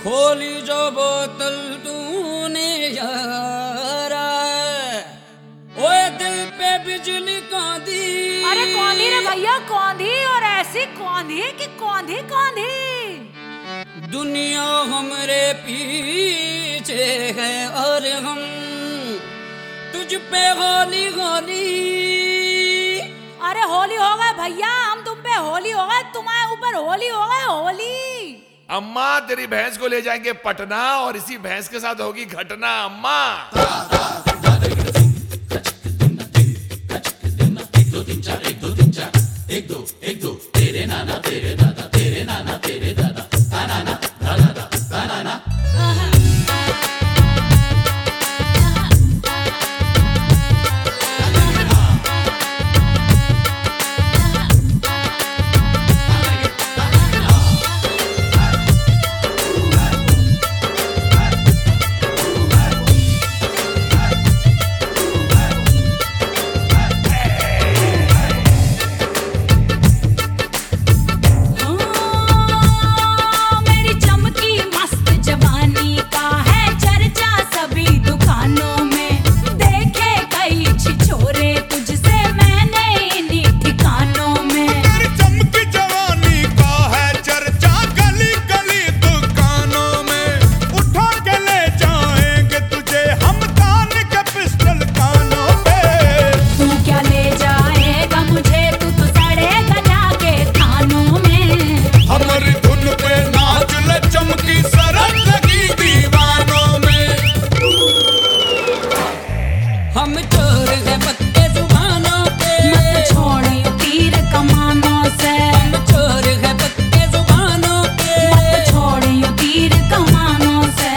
खोली जो बोतल तूने यारा, ओए दिल पे बिजली कौंधी। अरे कौंधी रे भैया, कौंधी, और ऐसी कौंधी कि कौंधी कौंधी। दुनिया हमरे पीछे है और हम तुझ पे होली होली। अरे होली हो गए भैया, हम तुम पे होली हो गए, तुम्हारे ऊपर होली हो गए, होली। अम्मा तेरी भैंस को ले जाएंगे पटना और इसी भैंस के साथ होगी घटना। अम्मा एक दो तेरे नाना तेरे दादा, तेरे नाना तेरे दादा, तानाना तानाना तानाना। हम चोर हैं पक्के जुबानों के, मत छोड़ियो तीर कमानों से। हम चोर हैं पक्के जुबानों के, मत छोड़ियो तीर कमानों से।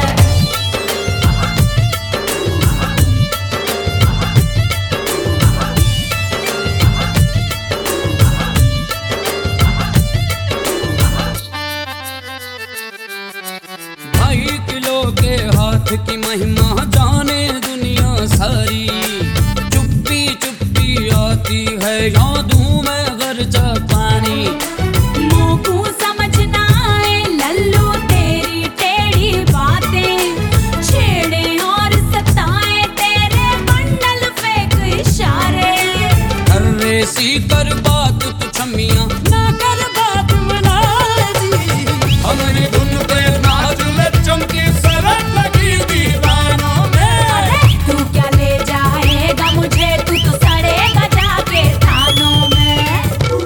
ढाई किलो के हाथ की महिमा जाने दुनिया सारी। चुप्पी चुप्पी आती है यादों में गर्जा पानी। मुँह को समझना है लल्लू तेरी टेढ़ी बातें, छेड़े और सताए तेरे बंडल फेंक इशारे। अरे सी कर बात तू छमिया ना कर बात मना जी। हमारी धुन पे नाच ले चमकी सरक लगी दीवानों में। अरे तू क्या ले जाएगा मुझे, तू तो सड़ेगा जाके थानों में।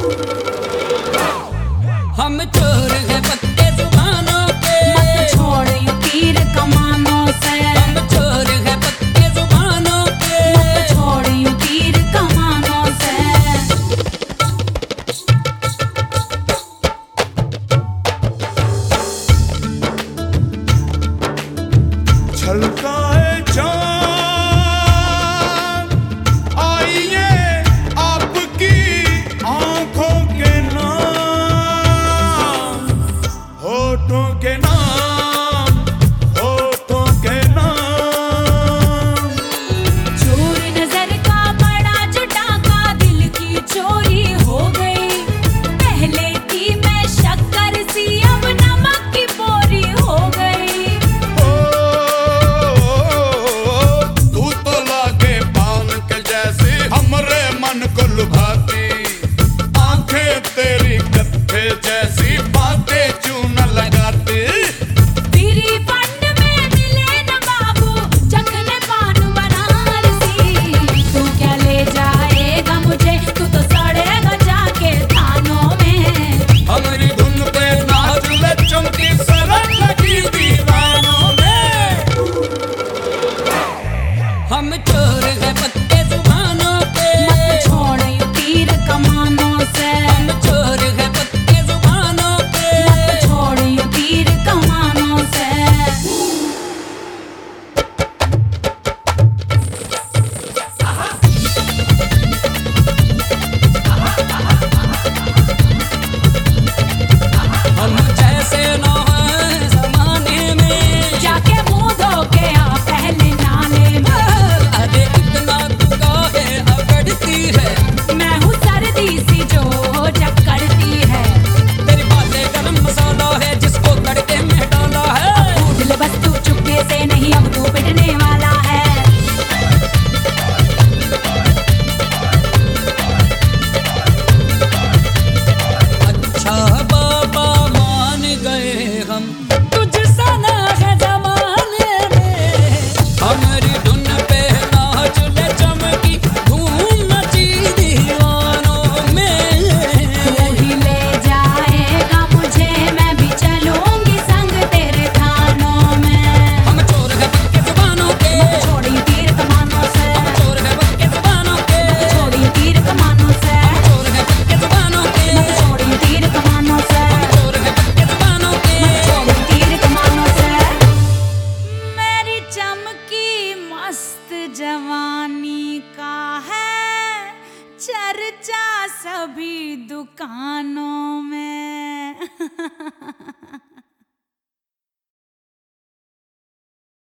हम चोर हैं पक्के जुबानों के, मत छोड़ियो तीर कमानों से। हम चोर हैं पक्के जुबानों के, मत छोड़ियो तीर कमानों से। छलकाए चाँद आइए आपकी आंखों के नाम, होठों के नाम, होठों के नाम। चोर नजर का बड़ा जुटाका दिल की चोरी हो गई। पहले थी मैं शक्कर सी, अब नमक की बोरी हो गई। तू तो लागे पान के जैसी हमरे मन को लुभाती, आंखें तेरी कत्थे जैसी।